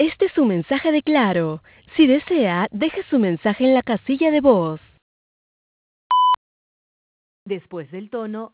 Este es su mensaje de Claro. Si desea, deje su mensaje en la casilla de voz. Después del tono,